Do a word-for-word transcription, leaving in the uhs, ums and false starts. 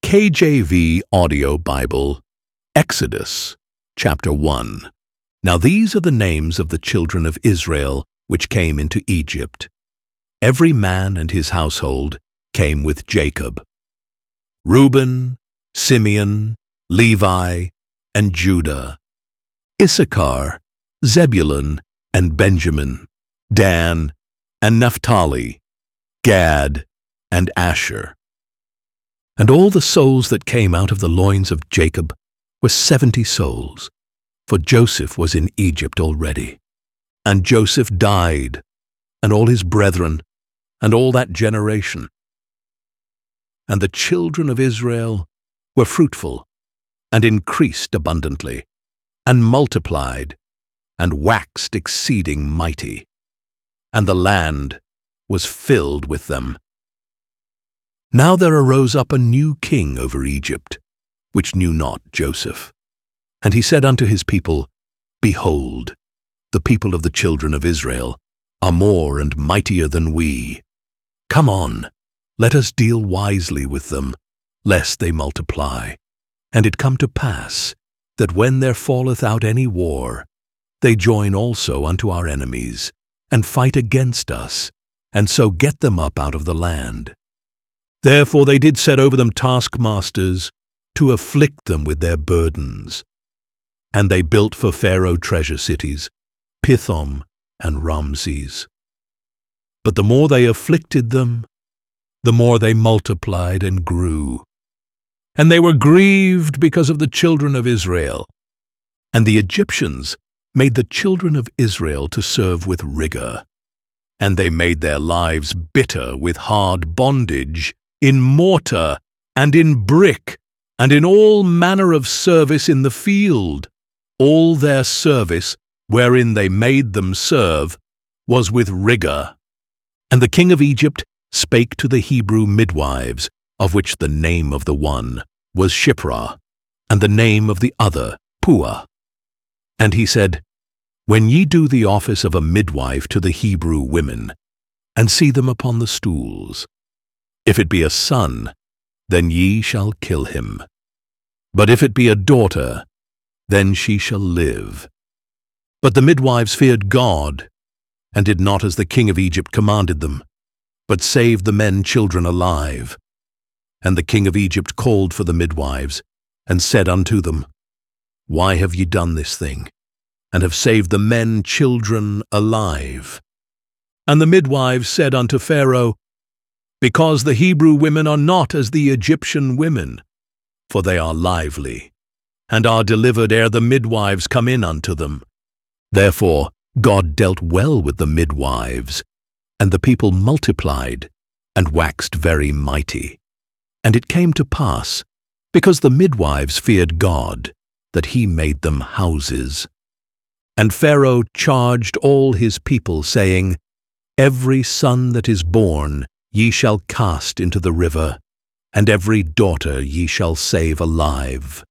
K J V Audio Bible, Exodus, chapter one. Now these are the names of the children of Israel which came into Egypt. Every man and his household came with Jacob. Reuben, Simeon, Levi, and Judah. Issachar, Zebulun, and Benjamin. Dan, and Naphtali. Gad, and Asher. And all the souls that came out of the loins of Jacob were seventy souls, for Joseph was in Egypt already. And Joseph died, and all his brethren, and all that generation. And the children of Israel were fruitful, and increased abundantly, and multiplied, and waxed exceeding mighty, and the land was filled with them. Now there arose up a new king over Egypt, which knew not Joseph. And he said unto his people, Behold, the people of the children of Israel are more and mightier than we. Come on, let us deal wisely with them, lest they multiply. And it come to pass, that when there falleth out any war, they join also unto our enemies, and fight against us, and so get them up out of the land. Therefore they did set over them taskmasters, to afflict them with their burdens. And they built for Pharaoh treasure cities, Pithom and Ramses. But the more they afflicted them, the more they multiplied and grew. And they were grieved because of the children of Israel. And the Egyptians made the children of Israel to serve with rigor. And they made their lives bitter with hard bondage, in mortar, and in brick, and in all manner of service in the field. All their service, wherein they made them serve, was with rigor. And the king of Egypt spake to the Hebrew midwives, of which the name of the one was Shiphrah, and the name of the other Puah. And he said, When ye do the office of a midwife to the Hebrew women, and see them upon the stools, if it be a son, then ye shall kill him. But if it be a daughter, then she shall live. But the midwives feared God, and did not as the king of Egypt commanded them, but saved the men children alive. And the king of Egypt called for the midwives, and said unto them, Why have ye done this thing, and have saved the men children alive? And the midwives said unto Pharaoh, Because the Hebrew women are not as the Egyptian women, for they are lively, and are delivered ere the midwives come in unto them. Therefore God dealt well with the midwives, and the people multiplied, and waxed very mighty. And it came to pass, because the midwives feared God, that he made them houses. And Pharaoh charged all his people, saying, Every son that is born ye shall cast into the river, and every daughter ye shall save alive.